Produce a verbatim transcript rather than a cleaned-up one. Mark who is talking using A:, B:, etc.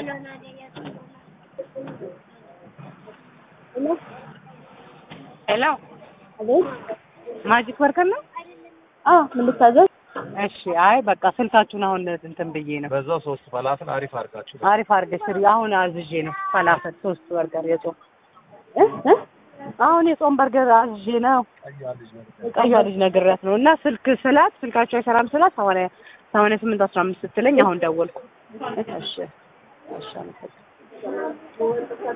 A: ሄሎ
B: አቤት
A: ማጂክ ወርከር ነው?
B: አዎ ምን ልታዘዝ?
A: እሺ አይ በቃ ስልካችሁን አሁን እንትን ብዬ ነው።
C: በዛው ሶስት ፈላፍል አሪፍ አድርጋችሁ
A: አሪፍ አድርገሽ ስሪ። አሁን አዝዤ ነው ፈላፍል ሶስት በርገር የጾም
B: እ እ
A: አሁን የጾም በርገር አዝዤ ነው። ቀይዋ ልጅ ነግሬያት ነው እና ስልክ ስላት ስልካቸው አይሰራም ስላት ሰማንያ ሰማንያ ስምንት አስራ አምስት ስትለኝ አሁን ደወልኩ። እሺ እሺ